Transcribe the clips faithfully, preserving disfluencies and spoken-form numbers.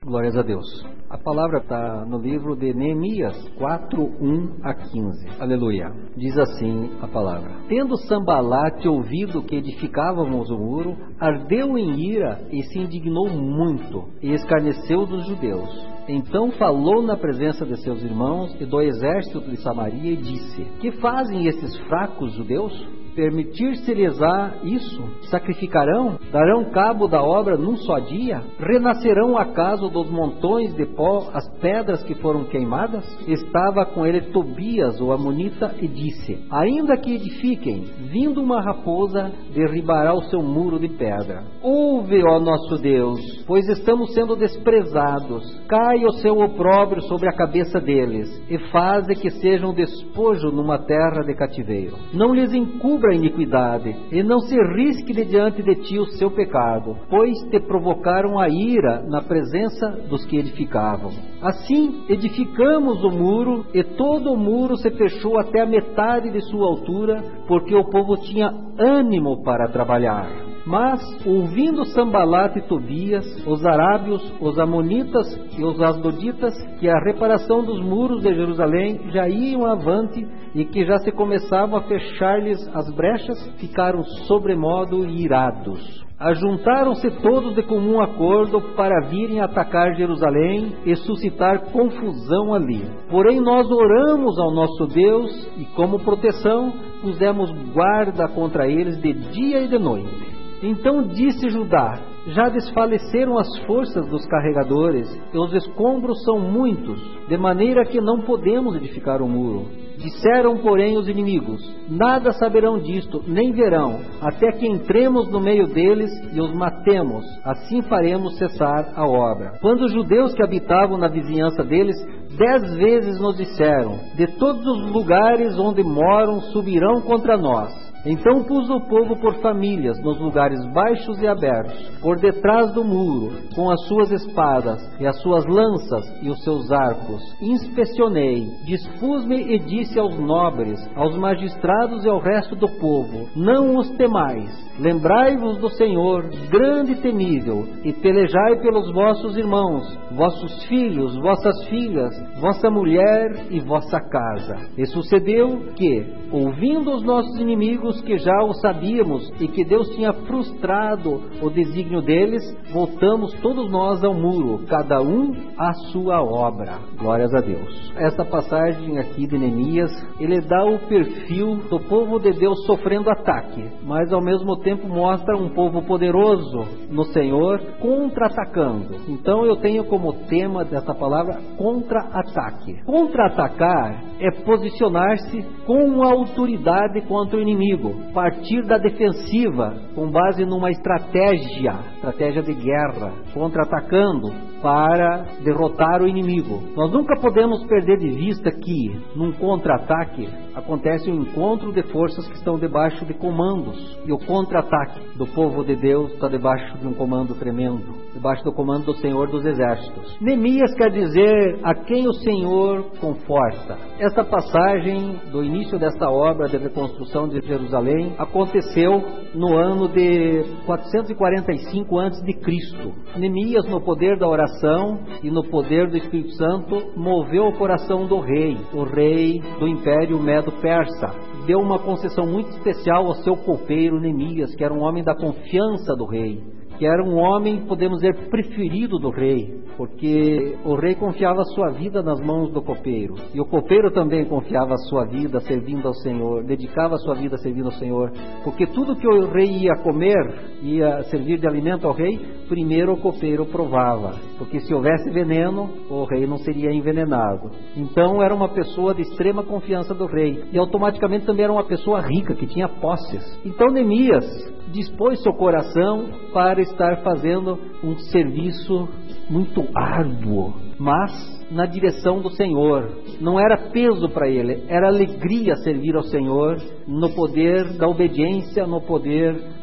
Glórias a Deus. A palavra está no livro de Neemias quatro, um a quinze. Aleluia. Diz assim a palavra: Tendo Sambalate ouvido que edificávamos o muro, ardeu em ira e se indignou muito, e escarneceu dos judeus. Então falou na presença de seus irmãos e do exército de Samaria e disse: Que fazem esses fracos judeus? Permitir-se-lhes-á isso? Sacrificarão? Darão cabo da obra num só dia? Renascerão acaso dos montões de pó as pedras que foram queimadas? Estava com ele Tobias, o amonita, e disse: Ainda que edifiquem, vindo uma raposa, derribará o seu muro de pedra. Ouve, ó nosso Deus, pois estamos sendo desprezados. Cai o seu opróbrio sobre a cabeça deles, e faze que sejam despojo numa terra de cativeiro. Não lhes encubra a iniquidade, e não se risque de diante de ti o seu pecado, pois te provocaram a ira na presença dos que edificavam. Assim edificamos o muro, e todo o muro se fechou até a metade de sua altura, porque o povo tinha ânimo para trabalhar. Mas, ouvindo Sambalate e Tobias, os arábios, os amonitas e os asdoditas, que a reparação dos muros de Jerusalém já iam avante e que já se começavam a fechar-lhes as brechas, ficaram sobremodo irados. Ajuntaram-se todos de comum acordo para virem atacar Jerusalém e suscitar confusão ali. Porém nós oramos ao nosso Deus e, como proteção, pusemos guarda contra eles de dia e de noite. Então disse Judá: Já desfaleceram as forças dos carregadores, e os escombros são muitos, de maneira que não podemos edificar o muro. Disseram, porém, os inimigos: Nada saberão disto, nem verão, até que entremos no meio deles e os matemos. Assim faremos cessar a obra. Quando os judeus que habitavam na vizinhança deles dez vezes nos disseram: De todos os lugares onde moram subirão contra nós. Então pus o povo por famílias nos lugares baixos e abertos, por detrás do muro, com as suas espadas e as suas lanças e os seus arcos. Inspecionei, dispus-me e disse aos nobres, aos magistrados e ao resto do povo: Não os temais, lembrai-vos do Senhor, grande e temível, e pelejai pelos vossos irmãos, vossos filhos, vossas filhas, vossa mulher e vossa casa. E sucedeu que, ouvindo os nossos inimigos, que já o sabíamos e que Deus tinha frustrado o desígnio deles, voltamos todos nós ao muro, cada um à sua obra. Glórias a Deus. Esta passagem aqui de Neemias, ele dá o perfil do povo de Deus sofrendo ataque, mas ao mesmo tempo mostra um povo poderoso no Senhor contra-atacando. Então eu tenho como tema dessa palavra contra-ataque. Contra-atacar é posicionar-se com autoridade contra o inimigo, partir da defensiva com base numa estratégia, estratégia de guerra, contra-atacando para derrotar o inimigo. Nós nunca podemos perder de vista que, num contra-ataque, acontece um encontro de forças que estão debaixo de comandos, e o contra-ataque do povo de Deus está debaixo de um comando tremendo, debaixo do comando do Senhor dos Exércitos. Neemias quer dizer a quem o Senhor conforta. Esta passagem do início desta obra de reconstrução de Jerusalém aconteceu no ano de quatrocentos e quarenta e cinco antes de Cristo. Neemias, no poder da oração e no poder do Espírito Santo, moveu o coração do rei, o rei do Império Medo-Persa. Deu uma concessão muito especial ao seu copeiro Neemias, que era um homem da confiança do rei, que era um homem, podemos dizer, preferido do rei, porque o rei confiava a sua vida nas mãos do copeiro, e o copeiro também confiava a sua vida servindo ao Senhor, dedicava a sua vida servindo ao Senhor, porque tudo que o rei ia comer, ia servir de alimento ao rei, primeiro o copeiro provava, porque se houvesse veneno, o rei não seria envenenado. Então era uma pessoa de extrema confiança do rei, e automaticamente também era uma pessoa rica, que tinha posses. Então Neemias dispôs seu coração para estar fazendo um serviço muito árduo, mas na direção do Senhor. Não era peso para ele, era alegria servir ao Senhor no poder da obediência, no poder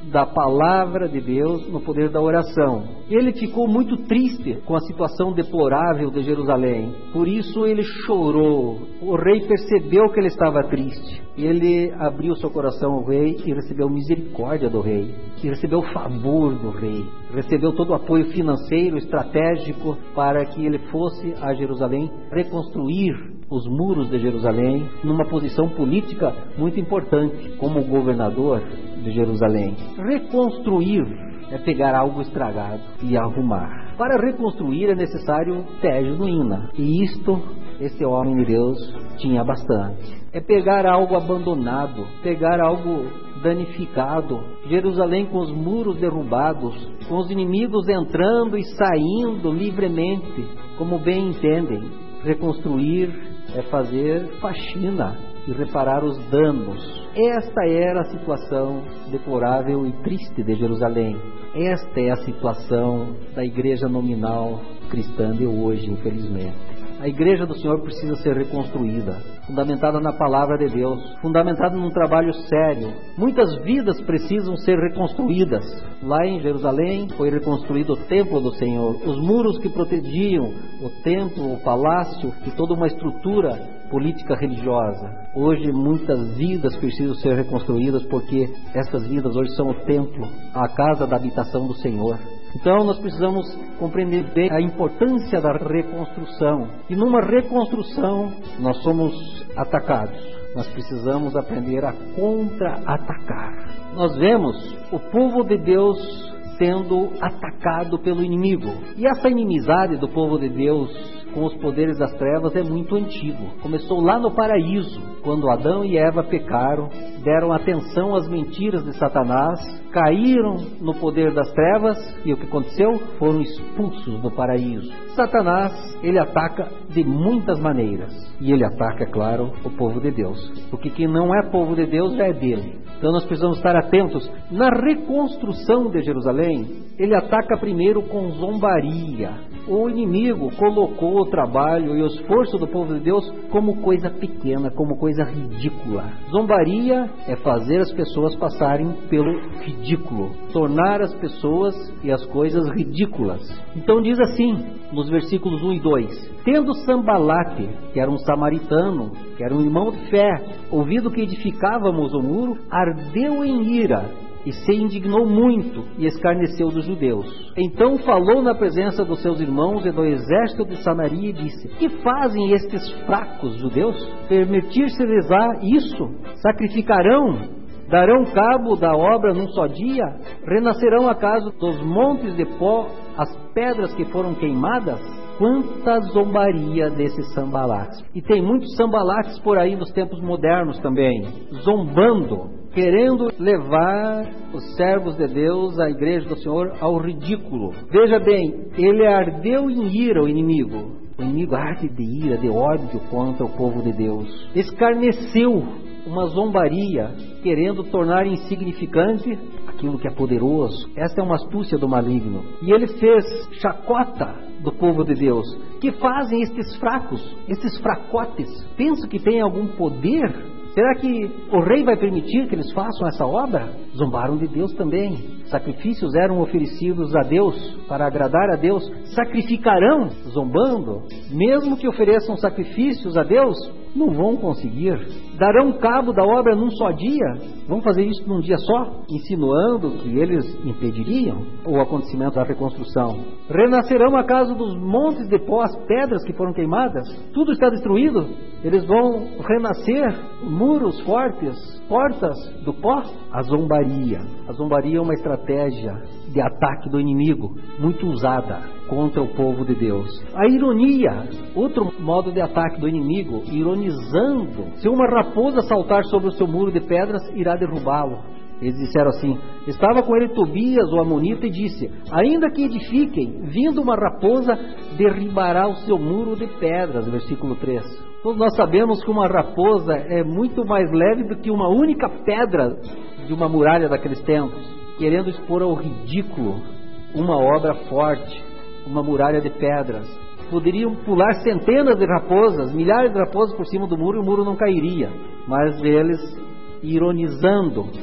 da palavra de Deus, no poder da oração. Ele ficou muito triste com a situação deplorável de Jerusalém. Por isso ele chorou. O rei percebeu que ele estava triste. Ele abriu seu coração ao rei e recebeu misericórdia do rei. E recebeu o favor do rei. Recebeu todo o apoio financeiro, estratégico, para que ele fosse a Jerusalém reconstruir os muros de Jerusalém, numa posição política muito importante, como governador de Jerusalém. Reconstruir é pegar algo estragado e arrumar. Para reconstruir é necessário fé genuína. E isto, este homem de Deus tinha bastante. É pegar algo abandonado, pegar algo danificado. Jerusalém com os muros derrubados, com os inimigos entrando e saindo livremente, como bem entendem. Reconstruir é fazer faxina e reparar os danos. Esta era a situação deplorável e triste de Jerusalém. Esta é a situação da igreja nominal cristã de hoje, infelizmente. A igreja do Senhor precisa ser reconstruída, fundamentada na palavra de Deus, fundamentada num trabalho sério. Muitas vidas precisam ser reconstruídas. Lá em Jerusalém foi reconstruído o templo do Senhor, os muros que protegiam o templo, o palácio e toda uma estrutura política religiosa. Hoje muitas vidas precisam ser reconstruídas, porque estas vidas hoje são o templo, a casa da habitação do Senhor. Então nós precisamos compreender bem a importância da reconstrução. E numa reconstrução nós somos atacados. Nós precisamos aprender a contra-atacar. Nós vemos o povo de Deus sendo atacado pelo inimigo. E essa inimizade do povo de Deus com os poderes das trevas é muito antigo. Começou lá no paraíso, quando Adão e Eva pecaram, deram atenção às mentiras de Satanás, caíram no poder das trevas e o que aconteceu? Foram expulsos do paraíso. Satanás, ele ataca de muitas maneiras. E ele ataca, é claro, o povo de Deus. Porque quem não é povo de Deus já é dele. Então nós precisamos estar atentos. Na reconstrução de Jerusalém, ele ataca primeiro com zombaria. O inimigo colocou o trabalho e o esforço do povo de Deus como coisa pequena, como coisa ridícula. Zombaria é fazer as pessoas passarem pelo ridículo, tornar as pessoas e as coisas ridículas. Então diz assim, nos versículos um e dois: tendo Sambalate, que era um samaritano, que era um irmão de fé, ouvido que edificávamos o muro, ardeu em ira e se indignou muito e escarneceu dos judeus. Então falou na presença dos seus irmãos e do exército de Samaria e disse: que fazem estes fracos judeus? Permitir-se-lhes isso? Sacrificarão? Darão cabo da obra num só dia? Renascerão acaso dos montes de pó as pedras que foram queimadas? Quanta zombaria desses Sambalates. E tem muitos Sambalates por aí nos tempos modernos também, zombando, querendo levar os servos de Deus, a igreja do Senhor, ao ridículo. Veja bem, ele ardeu em ira, o inimigo. O inimigo arde de ira, de ódio contra o povo de Deus. Escarneceu, uma zombaria, querendo tornar insignificante aquilo que é poderoso. Esta é uma astúcia do maligno. E ele fez chacota do povo de Deus. Que fazem estes fracos, estes fracotes? Penso que tem algum poder? Será que o rei vai permitir que eles façam essa obra? Zombaram de Deus também. Sacrifícios eram oferecidos a Deus para agradar a Deus. Sacrificarão, zombando. Mesmo que ofereçam sacrifícios a Deus, não vão conseguir. Darão cabo da obra num só dia? Vão fazer isso num dia só? Insinuando que eles impediriam o acontecimento da reconstrução. Renascerão acaso dos montes de pó as pedras que foram queimadas? Tudo está destruído? Eles vão renascer? Muros fortes? Portas do pó? A zombaria. A zombaria é uma estratégia de ataque do inimigo, muito usada contra o povo de Deus. A ironia, outro modo de ataque do inimigo, ironizando. Se uma raposa saltar sobre o seu muro de pedras, irá derrubá-lo. Eles disseram assim: estava com ele Tobias, o amonita, e disse: ainda que edifiquem, vindo uma raposa, derribará o seu muro de pedras. Versículo três. Todos nós sabemos que uma raposa é muito mais leve do que uma única pedra de uma muralha daqueles tempos, querendo expor ao ridículo uma obra forte, uma muralha de pedras. Poderiam pular centenas de raposas, milhares de raposas por cima do muro, e o muro não cairia. Mas eles, ironizando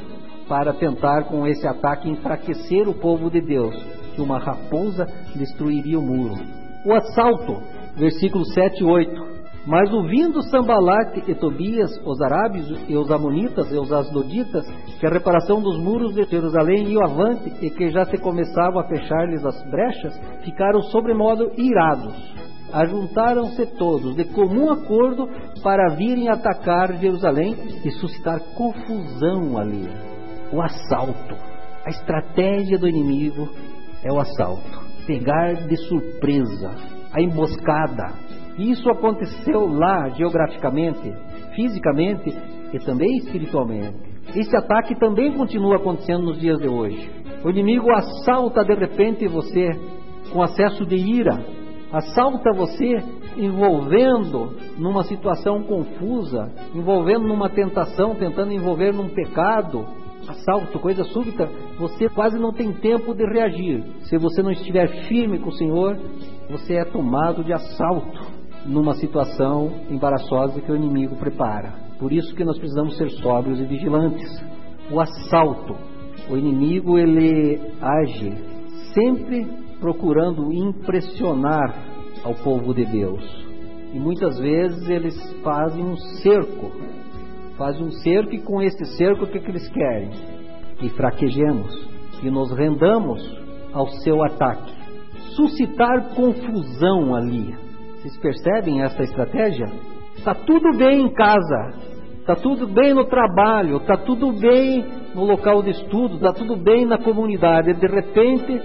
para tentar com esse ataque enfraquecer o povo de Deus, que uma raposa destruiria o muro. O assalto, versículos sete e oito. Mas ouvindo Sambalate e Tobias, os arábios e os amonitas e os asdoditas, que a reparação dos muros de Jerusalém ia avante e que já se começava a fechar-lhes as brechas, ficaram sobremodo irados. Ajuntaram-se todos de comum acordo para virem atacar Jerusalém e suscitar confusão ali. O assalto, a estratégia do inimigo é o assalto, pegar de surpresa, a emboscada. Isso aconteceu lá geograficamente, fisicamente e também espiritualmente. Esse ataque também continua acontecendo nos dias de hoje. O inimigo assalta de repente você com acesso de ira, assalta você envolvendo numa situação confusa, envolvendo numa tentação, tentando envolver num pecado. Assalto, coisa súbita, você quase não tem tempo de reagir. Se você não estiver firme com o Senhor, você é tomado de assalto numa situação embaraçosa que o inimigo prepara. Por isso que nós precisamos ser sóbrios e vigilantes. O assalto, o inimigo ele age sempre procurando impressionar ao povo de Deus. E muitas vezes eles fazem um cerco, fazem um cerco e com esse cerco o que, que eles querem? Que fraquejemos, que nos rendamos ao seu ataque. Suscitar confusão ali. Vocês percebem essa estratégia? Está tudo bem em casa, está tudo bem no trabalho, está tudo bem no local de estudo, está tudo bem na comunidade. De repente,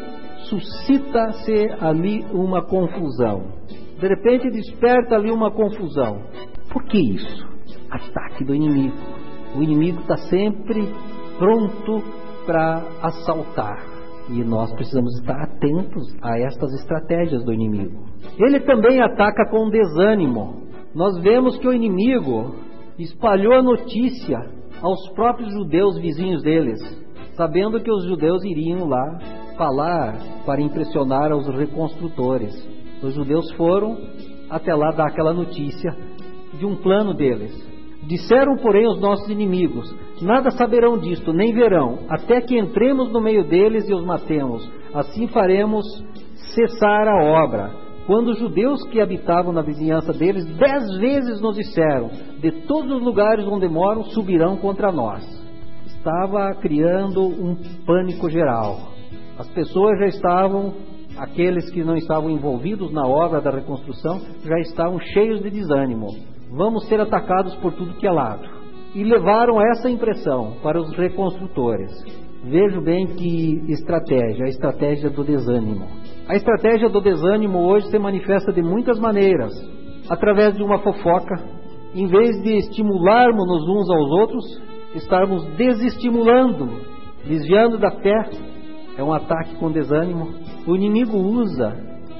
suscita-se ali uma confusão. De repente, desperta ali uma confusão. Por que isso? Ataque do inimigo. O inimigo está sempre pronto para assaltar. E nós precisamos estar atentos a estas estratégias do inimigo. Ele também ataca com desânimo. Nós vemos que o inimigo espalhou a notícia aos próprios judeus vizinhos deles, sabendo que os judeus iriam lá falar para impressionar os reconstrutores. Os judeus foram até lá dar aquela notícia de um plano deles. Disseram, porém, os nossos inimigos: nada saberão disto, nem verão, até que entremos no meio deles e os matemos. Assim faremos cessar a obra. Quando os judeus que habitavam na vizinhança deles dez vezes nos disseram: de todos os lugares onde moram subirão contra nós. Estava criando um pânico geral. As pessoas já estavam, aqueles que não estavam envolvidos na obra da reconstrução, já estavam cheios de desânimo. Vamos ser atacados por tudo que é lado. E levaram essa impressão para os reconstrutores. Vejo bem que estratégia, a estratégia do desânimo. A estratégia do desânimo hoje se manifesta de muitas maneiras. Através de uma fofoca, em vez de estimularmos-nos uns aos outros, estarmos desestimulando, desviando da fé. É um ataque com desânimo. O inimigo usa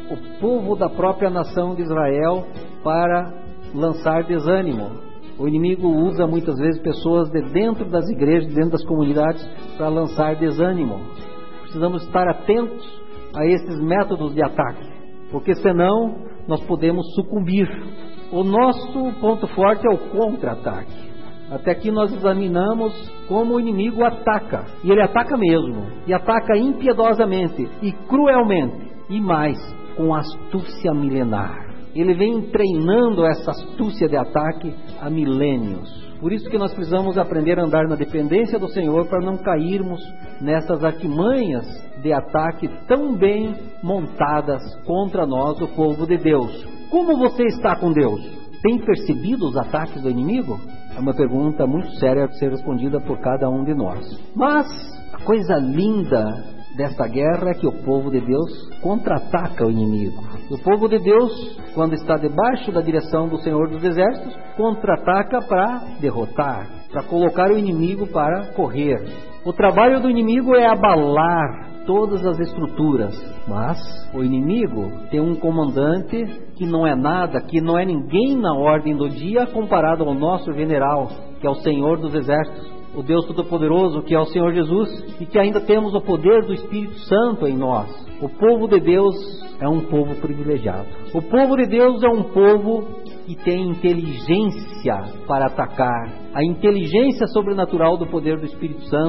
o povo da própria nação de Israel para lançar desânimo. O inimigo usa muitas vezes pessoas de dentro das igrejas, dentro das comunidades, para lançar desânimo. Precisamos estar atentos a esses métodos de ataque, porque senão nós podemos sucumbir. O nosso ponto forte é o contra-ataque. Até aqui nós examinamos como o inimigo ataca, e ele ataca mesmo, e ataca impiedosamente e cruelmente, e mais, com astúcia milenar. Ele vem treinando essa astúcia de ataque há milênios. Por isso que nós precisamos aprender a andar na dependência do Senhor para não cairmos nessas artimanhas de ataque tão bem montadas contra nós, o povo de Deus. Como você está com Deus? Tem percebido os ataques do inimigo? É uma pergunta muito séria a ser respondida por cada um de nós. Mas a coisa linda desta guerra é que o povo de Deus contra-ataca o inimigo. O povo de Deus, quando está debaixo da direção do Senhor dos Exércitos, contra-ataca para derrotar, para colocar o inimigo para correr. O trabalho do inimigo é abalar todas as estruturas, mas o inimigo tem um comandante que não é nada, que não é ninguém na ordem do dia comparado ao nosso general, que é o Senhor dos Exércitos, o Deus Todo-Poderoso, que é o Senhor Jesus, e que ainda temos o poder do Espírito Santo em nós. O povo de Deus é um povo privilegiado. O povo de Deus é um povo que tem inteligência para atacar. A inteligência sobrenatural do poder do Espírito Santo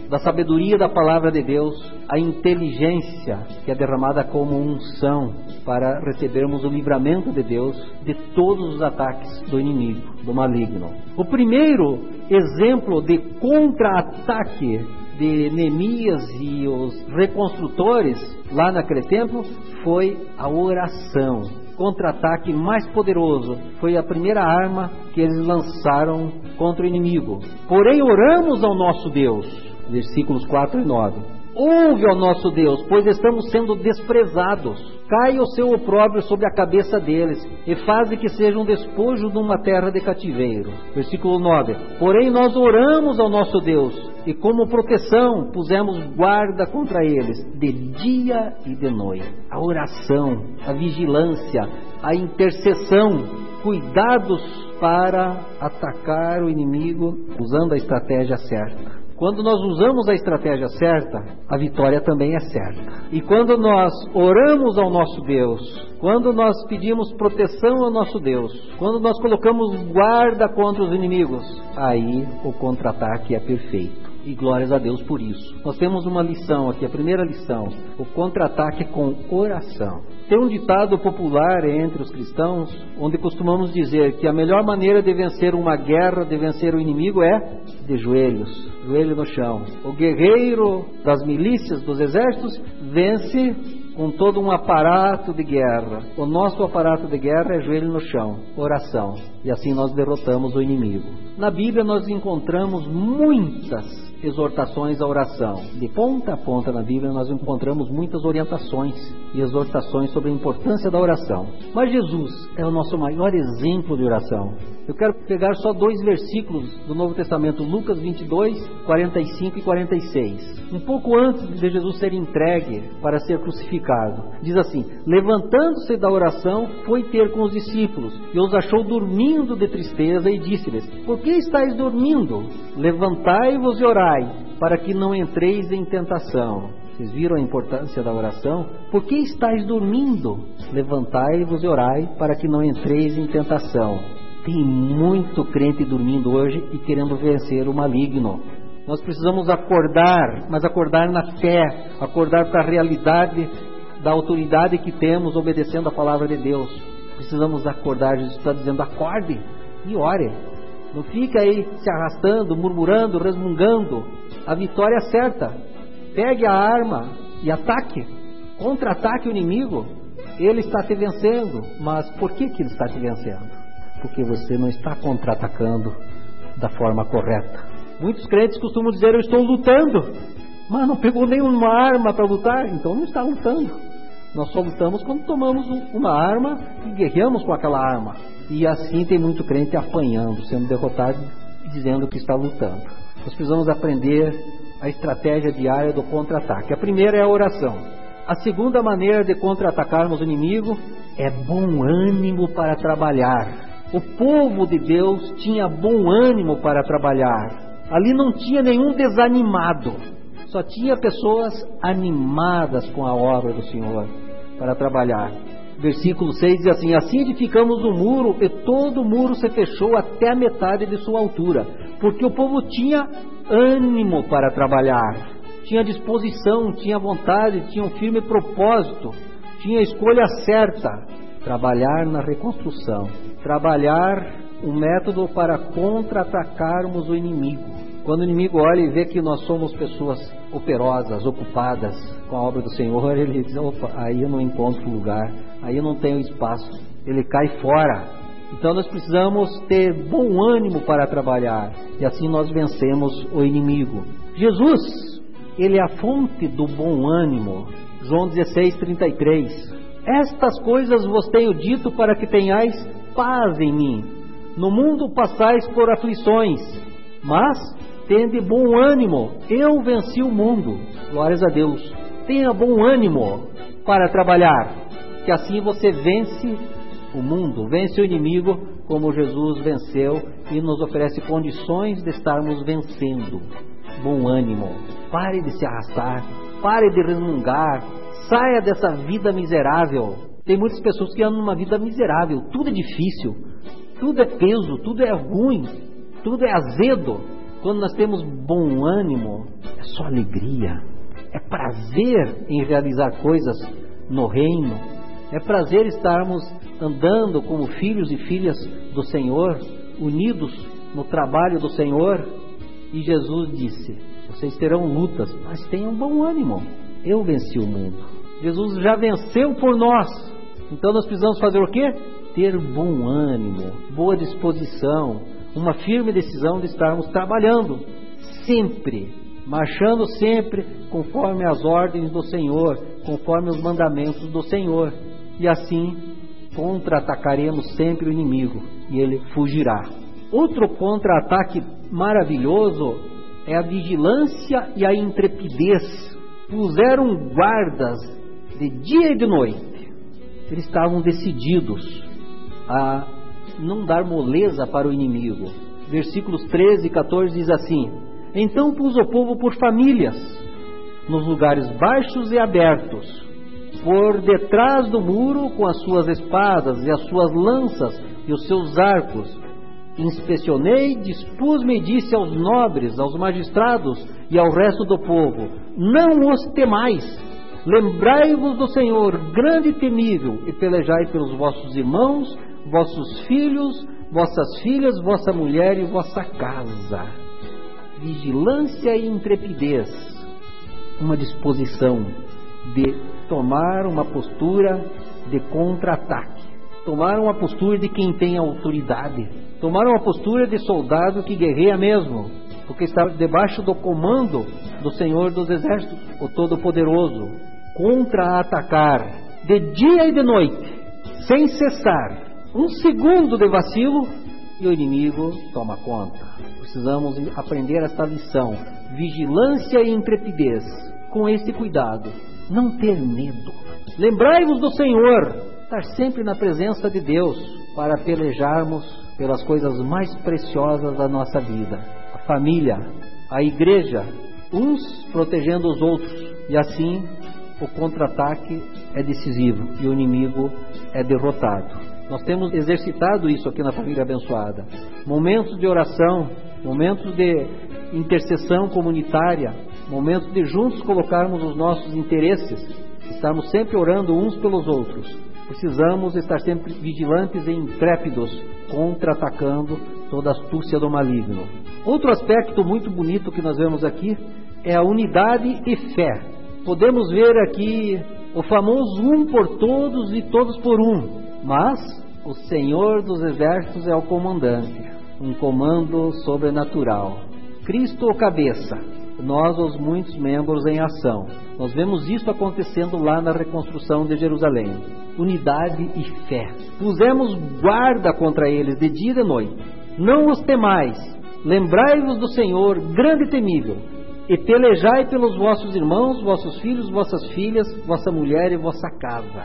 da sabedoria da palavra de Deus, a inteligência que é derramada como unção para recebermos o livramento de Deus de todos os ataques do inimigo, do maligno. O primeiro exemplo de contra-ataque de Neemias e os reconstrutores lá naquele templo foi a oração. Contra-ataque mais poderoso foi a primeira arma que eles lançaram contra o inimigo. Porém oramos ao nosso Deus, versículos quatro e nove. Ouve ao nosso Deus, pois estamos sendo desprezados. Cai o seu opróbrio sobre a cabeça deles, e faze que seja um despojo numa terra de cativeiro. Versículo nove. Porém nós oramos ao nosso Deus, e como proteção pusemos guarda contra eles, de dia e de noite. A oração, a vigilância, a intercessão, cuidados para atacar o inimigo usando a estratégia certa. Quando nós usamos a estratégia certa, a vitória também é certa. E quando nós oramos ao nosso Deus, quando nós pedimos proteção ao nosso Deus, quando nós colocamos guarda contra os inimigos, aí o contra-ataque é perfeito. E glórias a Deus por isso. Nós temos uma lição aqui, a primeira lição, o contra-ataque com oração. Tem um ditado popular entre os cristãos, onde costumamos dizer que a melhor maneira de vencer uma guerra, de vencer o inimigo é de joelhos, joelho no chão. O guerreiro das milícias, dos exércitos, vence com todo um aparato de guerra. O nosso aparato de guerra é joelho no chão, oração. E assim nós derrotamos o inimigo. Na Bíblia nós encontramos muitas exortações à oração. De ponta a ponta na Bíblia nós encontramos muitas orientações e exortações sobre a importância da oração. Mas Jesus é o nosso maior exemplo de oração. Eu quero pegar só dois versículos do Novo Testamento, Lucas vinte e dois, quarenta e cinco e quarenta e seis. Um pouco antes de Jesus ser entregue para ser crucificado. Diz assim: levantando-se da oração, foi ter com os discípulos, e os achou dormindo de tristeza, e disse-lhes: por que estáis dormindo? Levantai-vos e orai, para que não entreis em tentação. Vocês viram a importância da oração? Por que estáis dormindo? Levantai-vos e orai, para que não entreis em tentação. Tem muito crente dormindo hoje e querendo vencer o maligno. Nós precisamos acordar, mas acordar na fé, acordar para a realidade da autoridade que temos obedecendo a palavra de Deus. Precisamos acordar. Jesus está dizendo: acorde e ore. Não fica aí se arrastando, murmurando, resmungando. A vitória é certa. Pegue a arma e ataque. Contra-ataque o inimigo. Ele está te vencendo. Mas por que que ele está te vencendo? Porque você não está contra-atacando da forma correta. Muitos crentes costumam dizer: eu estou lutando. Mas não pegou nenhuma arma para lutar, então não está lutando. Nós só lutamos quando tomamos uma arma e guerreamos com aquela arma. E assim tem muito crente apanhando, sendo derrotado e dizendo que está lutando. Nós precisamos aprender a estratégia diária do contra-ataque. A primeira é a oração. A segunda maneira de contra-atacarmos o inimigo é bom ânimo para trabalhar. O povo de Deus tinha bom ânimo para trabalhar. Ali não tinha nenhum desanimado. Só tinha pessoas animadas com a obra do Senhor para trabalhar. Versículo seis diz assim: assim edificamos o muro, e todo o muro se fechou até a metade de sua altura, porque o povo tinha ânimo para trabalhar, tinha disposição, tinha vontade, tinha um firme propósito, tinha a escolha certa. Trabalhar na reconstrução, trabalhar um método para contra-atacarmos o inimigo. Quando o inimigo olha e vê que nós somos pessoas operosas, ocupadas com a obra do Senhor, ele diz: opa, aí eu não encontro lugar, aí eu não tenho espaço, ele cai fora. Então nós precisamos ter bom ânimo para trabalhar, e assim nós vencemos o inimigo. Jesus, ele é a fonte do bom ânimo. João dezesseis, trinta e três. Estas coisas vos tenho dito para que tenhais paz em mim. No mundo passais por aflições, mas tende bom ânimo, eu venci o mundo. Glórias a Deus. Tenha bom ânimo para trabalhar, que assim você vence o mundo, vence o inimigo, como Jesus venceu e nos oferece condições de estarmos vencendo. Bom ânimo. Pare de se arrastar, pare de resmungar, saia dessa vida miserável. Tem muitas pessoas que andam numa vida miserável, tudo é difícil, tudo é peso, tudo é ruim, tudo é azedo. Quando nós temos bom ânimo, é só alegria, é prazer em realizar coisas no reino, é prazer estarmos andando como filhos e filhas do Senhor, unidos no trabalho do Senhor. E Jesus disse: vocês terão lutas, mas tenham bom ânimo, eu venci o mundo. Jesus já venceu por nós. Então nós precisamos fazer o quê? Ter bom ânimo, boa disposição, uma firme decisão de estarmos trabalhando sempre, marchando sempre conforme as ordens do Senhor, conforme os mandamentos do Senhor. E assim contra-atacaremos sempre o inimigo e ele fugirá. Outro contra-ataque maravilhoso é a vigilância e a intrepidez. Puseram guardas de dia e de noite. Eles estavam decididos a não dar moleza para o inimigo. Versículos treze e quatorze diz assim: então pus o povo por famílias, nos lugares baixos e abertos, por detrás do muro, com as suas espadas e as suas lanças e os seus arcos. Inspecionei, dispus-me e disse aos nobres, aos magistrados e ao resto do povo: não os temais, lembrai-vos do Senhor, grande e temível, e pelejai pelos vossos irmãos, vossos filhos, vossas filhas, vossa mulher e vossa casa. Vigilância e intrepidez, uma disposição de tomar uma postura de contra-ataque, tomar uma postura de quem tem autoridade, tomar uma postura de soldado que guerreia mesmo, porque está debaixo do comando do Senhor dos Exércitos, o Todo-Poderoso. Contra-atacar de dia e de noite, sem cessar. Um segundo de vacilo e o inimigo toma conta. Precisamos aprender esta lição: vigilância e intrepidez. Com esse cuidado, não ter medo. Lembrai-vos do Senhor, estar sempre na presença de Deus para pelejarmos pelas coisas mais preciosas da nossa vida: a família, a igreja, uns protegendo os outros. E assim o contra-ataque é decisivo e o inimigo é derrotado. Nós temos exercitado isso aqui na Família Abençoada. Momentos de oração, momentos de intercessão comunitária, momentos de juntos colocarmos os nossos interesses, estarmos sempre orando uns pelos outros. Precisamos estar sempre vigilantes e intrépidos, contra-atacando toda a astúcia do maligno. Outro aspecto muito bonito que nós vemos aqui é a unidade e fé. Podemos ver aqui o famoso um por todos e todos por um. Mas o Senhor dos Exércitos é o comandante, um comando sobrenatural. Cristo o cabeça, nós os muitos membros em ação. Nós vemos isso acontecendo lá na reconstrução de Jerusalém. Unidade e fé. Pusemos guarda contra eles de dia e de noite. Não os temais, lembrai-vos do Senhor, grande e temível, e pelejai pelos vossos irmãos, vossos filhos, vossas filhas, vossa mulher e vossa casa.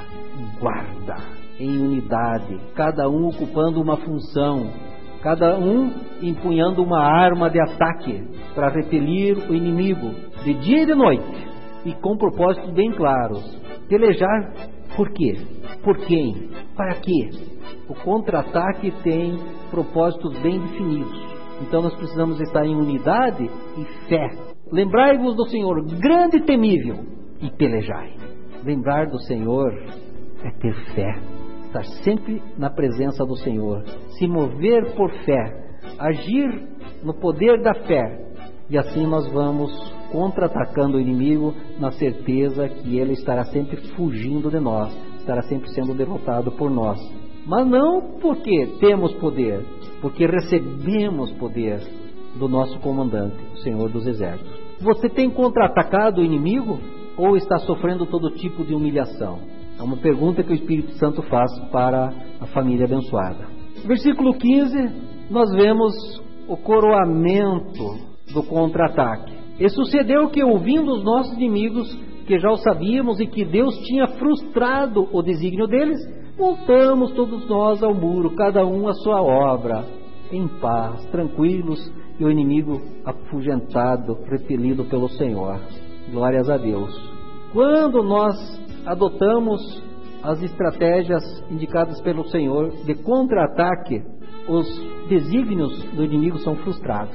Guarda em unidade, cada um ocupando uma função, cada um empunhando uma arma de ataque para repelir o inimigo de dia e de noite, e com propósitos bem claros. Pelejar por quê? Por quem? Para quê? O contra-ataque tem propósitos bem definidos. Então nós precisamos estar em unidade e fé. Lembrai-vos do Senhor, grande e temível, e pelejai. Lembrar do Senhor é ter fé, estar sempre na presença do Senhor, se mover por fé, agir no poder da fé, e assim nós vamos contra-atacando o inimigo na certeza que ele estará sempre fugindo de nós, estará sempre sendo derrotado por nós. Mas não porque temos poder, porque recebemos poder do nosso comandante, o Senhor dos Exércitos. Você tem contra-atacado o inimigo ou está sofrendo todo tipo de humilhação? É uma pergunta que o Espírito Santo faz para a família abençoada. Versículo quinze, nós vemos o coroamento do contra-ataque. E sucedeu que, ouvindo os nossos inimigos, que já o sabíamos e que Deus tinha frustrado o desígnio deles, voltamos todos nós ao muro, cada um à sua obra, em paz, tranquilos, e o inimigo afugentado, repelido pelo Senhor. Glórias a Deus. Quando nós adotamos as estratégias indicadas pelo Senhor de contra-ataque, os desígnios do inimigo são frustrados.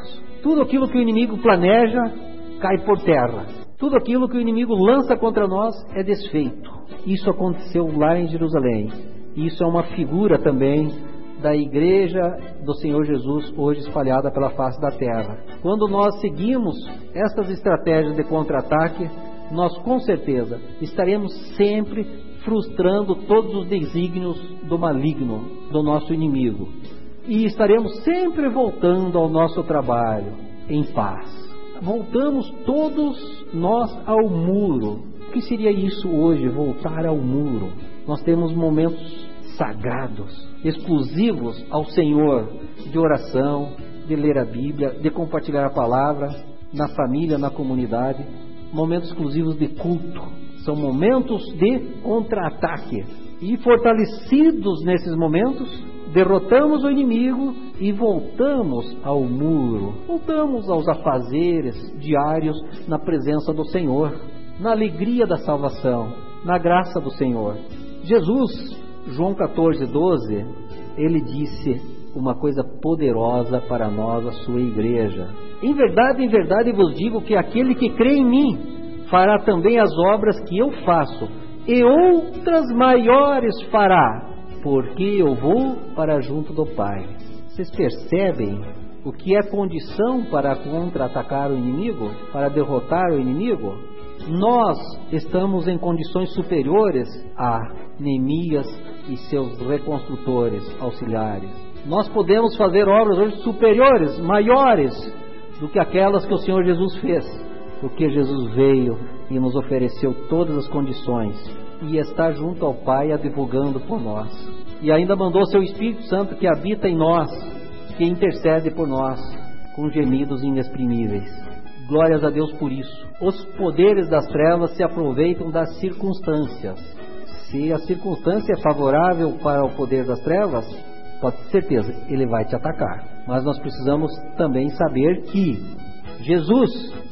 Tudo aquilo que o inimigo planeja cai por terra. Tudo aquilo que o inimigo lança contra nós é desfeito. Isso aconteceu lá em Jerusalém. Isso é uma figura também da igreja do Senhor Jesus hoje espalhada pela face da terra. Quando nós seguimos estas estratégias de contra-ataque, nós com certeza estaremos sempre frustrando todos os desígnios do maligno, do nosso inimigo. E estaremos sempre voltando ao nosso trabalho em paz. Voltamos todos nós ao muro. O que seria isso hoje, voltar ao muro? Nós temos momentos sagrados, exclusivos ao Senhor, de oração, de ler a Bíblia, de compartilhar a palavra, na família, na comunidade, momentos exclusivos de culto, são momentos de contra-ataque, e fortalecidos nesses momentos, derrotamos o inimigo e voltamos ao muro, voltamos aos afazeres diários na presença do Senhor, na alegria da salvação, na graça do Senhor. Jesus, João catorze, doze, ele disse uma coisa poderosa para nós, a sua igreja. Em verdade, em verdade vos digo que aquele que crê em mim fará também as obras que eu faço, e outras maiores fará, porque eu vou para junto do Pai. Vocês percebem o que é condição para contra-atacar o inimigo, para derrotar o inimigo? Nós estamos em condições superiores a Neemias e seus reconstrutores auxiliares. Nós podemos fazer obras hoje superiores, maiores do que aquelas que o Senhor Jesus fez, porque Jesus veio e nos ofereceu todas as condições e está junto ao Pai advogando por nós. E ainda mandou seu Espírito Santo que habita em nós, que intercede por nós com gemidos inexprimíveis. Glórias a Deus por isso. Os poderes das trevas se aproveitam das circunstâncias. Se a circunstância é favorável para o poder das trevas, pode ter certeza, ele vai te atacar. Mas nós precisamos também saber que Jesus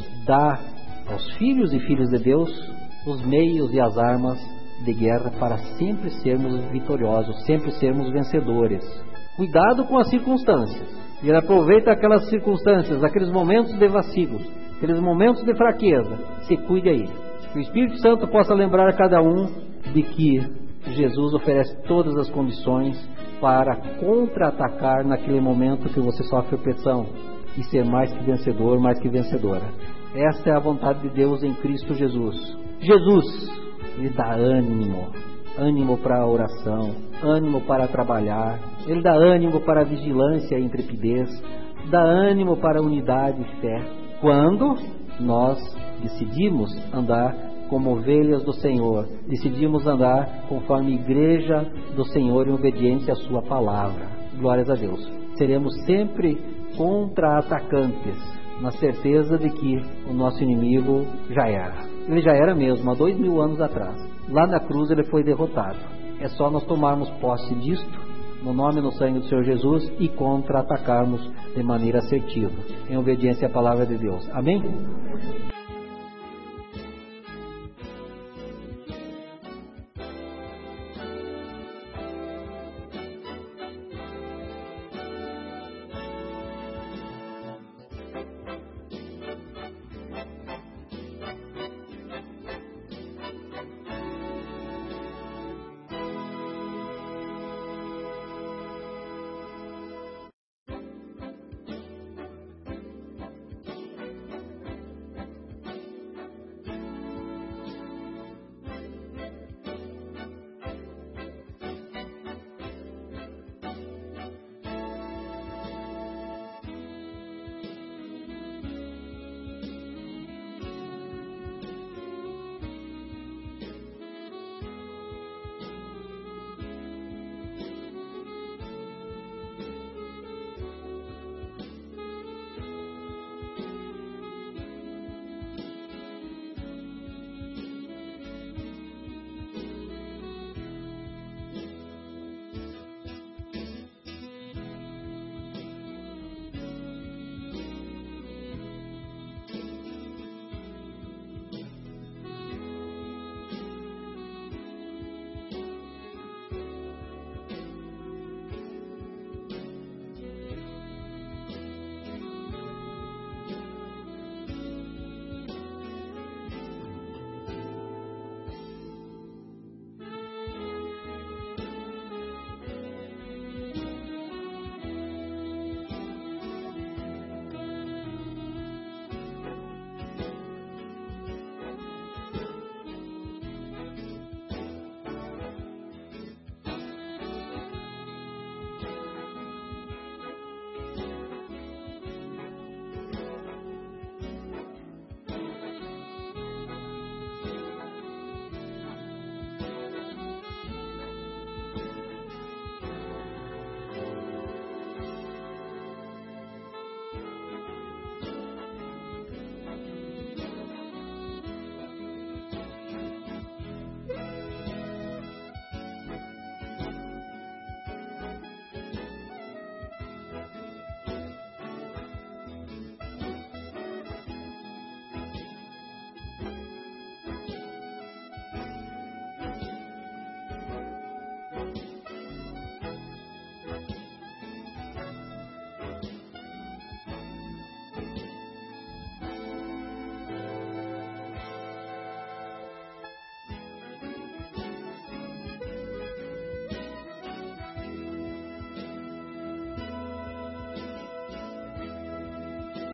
dá aos filhos e filhas de Deus os meios e as armas de guerra para sempre sermos vitoriosos, sempre sermos vencedores. Cuidado com as circunstâncias. Ele aproveita aquelas circunstâncias, aqueles momentos de vacilos, aqueles momentos de fraqueza. Se cuide aí. Que o Espírito Santo possa lembrar a cada um de que Jesus oferece todas as condições para contra-atacar naquele momento que você sofre opressão e ser mais que vencedor, mais que vencedora. Essa é a vontade de Deus em Cristo Jesus. Jesus lhe dá ânimo, ânimo para a oração, ânimo para trabalhar, Ele dá ânimo para a vigilância e intrepidez, dá ânimo para a unidade e fé, quando nós decidimos andar como ovelhas do Senhor, decidimos andar conforme a igreja do Senhor em obediência à sua palavra. Glórias a Deus. Seremos sempre contra-atacantes, na certeza de que o nosso inimigo já era. Ele já era mesmo, há dois mil anos atrás. Lá na cruz ele foi derrotado. É só nós tomarmos posse disto, no nome e no sangue do Senhor Jesus, e contra-atacarmos de maneira assertiva, em obediência à palavra de Deus. Amém?